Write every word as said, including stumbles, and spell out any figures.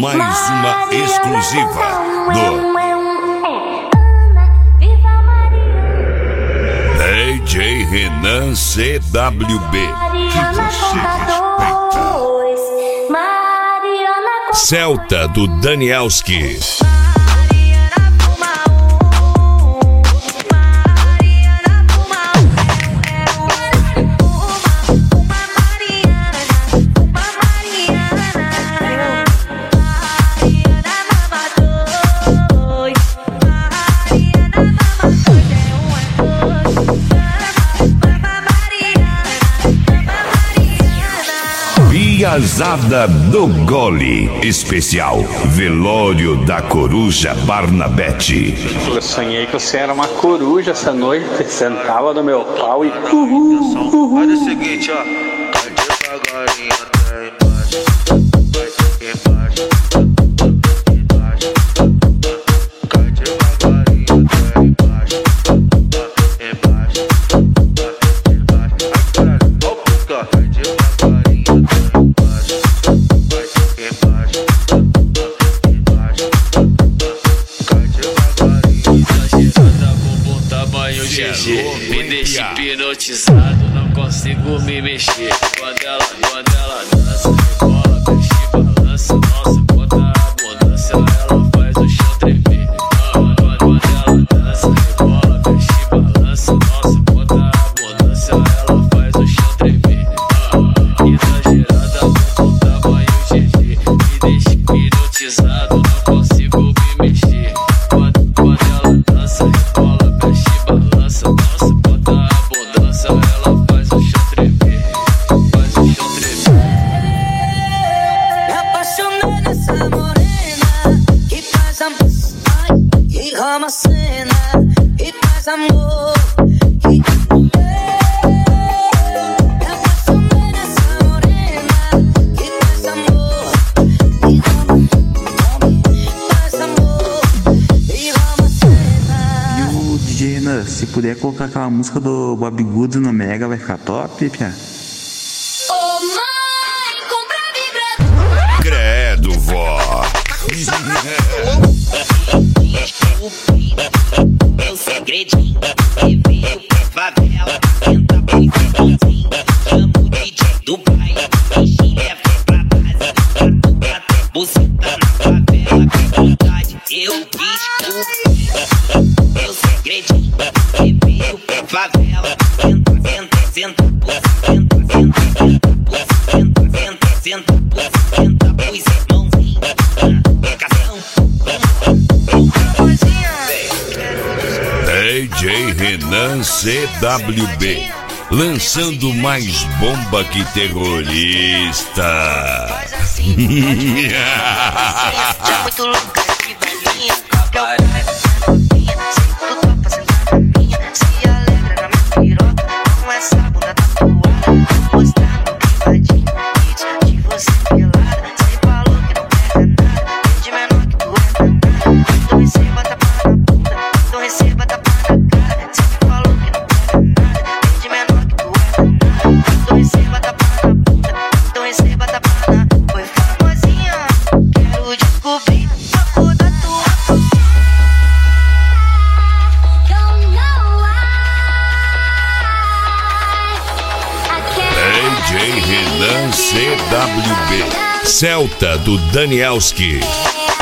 mais uma exclusiva do D J Renan C W B, que você respeita. Celta do Danielski. Piazada do Gole, especial velório da coruja Barnabete. Eu sonhei que você era uma coruja essa noite, você sentava no meu pau e uhul, uhul. Olha o seguinte, ó, vai devagarinho até embaixo, vai embaixo, embaixo, vai devagarinho até embaixo, embaixo, embaixo, agora, ó o pica, vai devagarinho até embaixo, vai embaixo, embaixo, vai devagarinho. Exagerada, bumbum tamanho G G, me deixa hipnotizado, não consigo me mexer. Quando ela, quando ela dança, rebola, mexe, balança, nossa, quanta abundância, ela faz o chão tremer. Quando ela dança, rebola, mexe, balança, nossa, quanta abundância, ela faz o chão tremer. Exagerada, bumbum tamanho G G, me deixa hipnotizado, não consigo me mexer. Quando, quando ela dança, rebola, mexe, balança, nossa, quanta abundância, ela faz o chão tremer. Faz o chão tremer. Me apaixonei nessa morena que faz amor, que rama cena, que faz amor. Que... Me apaixonei nessa morena que faz amor, que rama, faz amor, que rama cena. E o D J Renan, se puder colocar aquela música do Bob Good no Mega, vai ficar top, pia. Ô mãe, compra vibrador. Credo, vó. Meu segredinho, que veio pra favela, tenta bonitinho, chama o D J do baile, enche e leva pra base, pra tu bater buceta na favela, com vontade eu quis o meu segredinho, que veio pra favela, senta, senta, senta, senta, senta, senta, senta, senta, senta, senta, pus mãozinha na pegação. D J Renan C W B, lançando mais bomba que terrorista. Já muito louca de balinha, que eu quero novinha, sei que tu topa sentar na minha, se alegra na minha piroca, com essa bunda tatuada, vou mostrar meu privadinho, vídeo de você pelada, cê falou que não pega nada, de menor que tu é danada, então receba tapa na bunda, então receba tapa na cara, cê me falou que não pega nada, de menor que tu é danada, então receba tapa na bunda, então receba tapa na, foi famosinha, quero descobrir papo da tua. D J Renan C W B, Celta do Danielski.